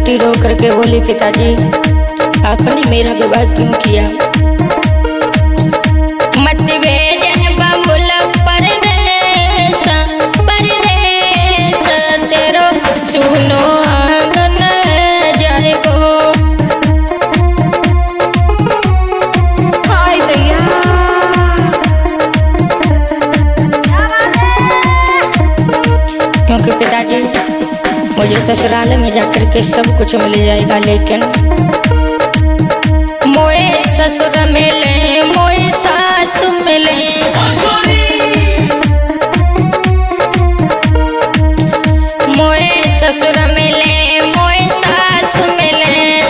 बेटी रो करके बोली, पिताजी आपने मेरा विवाह क्यों किया? मत भेजे बाबुल परदेस, परदेस तेरो सुनो आंगन जाएगो। हाय दैया क्योंकि पिताजी मुझे ससुराल में जाकर के सब कुछ मिल जाएगा, लेकिन मोए ससुर मिले मोए सासु मिले, मोए ससुर मिले मोए सासु मिले,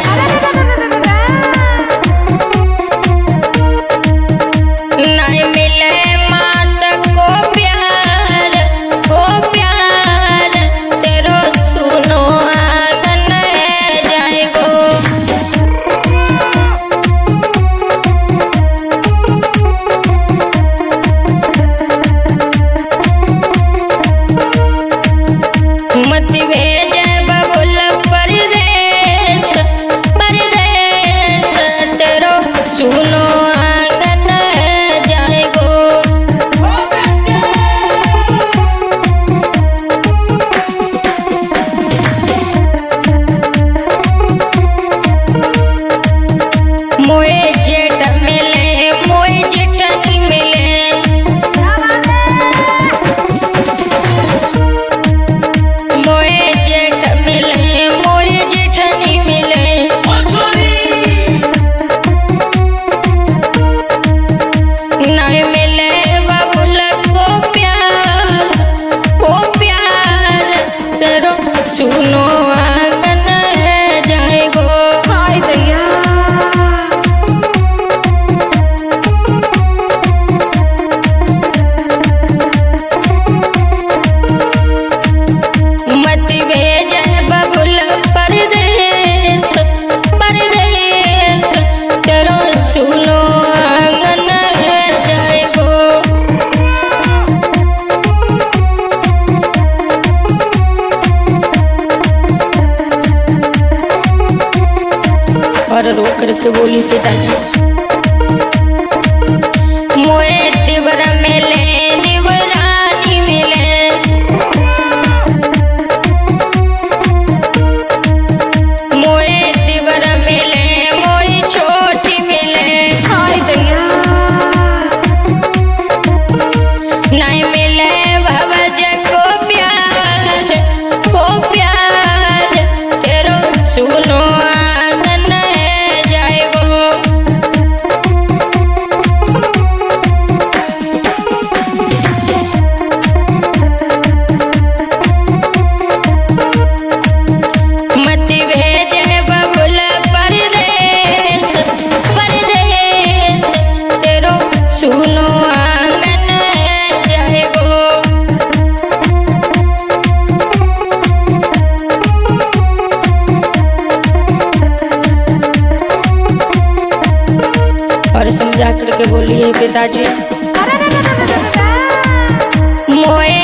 नहीं मिले मात को प्यार, ओ प्यार तेरो सुनो आंगन जाएगो। मत भेजे बाबुल परदेस, परदेस तेरो सुनो आंगन जाएगो। मोए जेठ मिले मोए जेठनी मिले, मोए जेठ मिले मोए जेठनी मिले, नहीं मिले बाबुल को प्यार, ओ प्यार तेरो सुनो आंगन जाएगो। हाय दैया मत भेजे बाबुल परदेस, परदेस तेरो सुनो आंगन जाएगो। और रो करके बोली, पिताजी मोए देवर मिले देवरानी मिले, मोए देवर मिले मोए छोटी मिले, हाय दैया नहीं मिले भवज को प्यार, ओ प्यार तेरो सुनो आंगन जाएगो। मत भेजे बाबुल परदेस, परदेस तेरो सुनो आंगन जाएगो। और समझा करके बोलिए, पिताजी मोए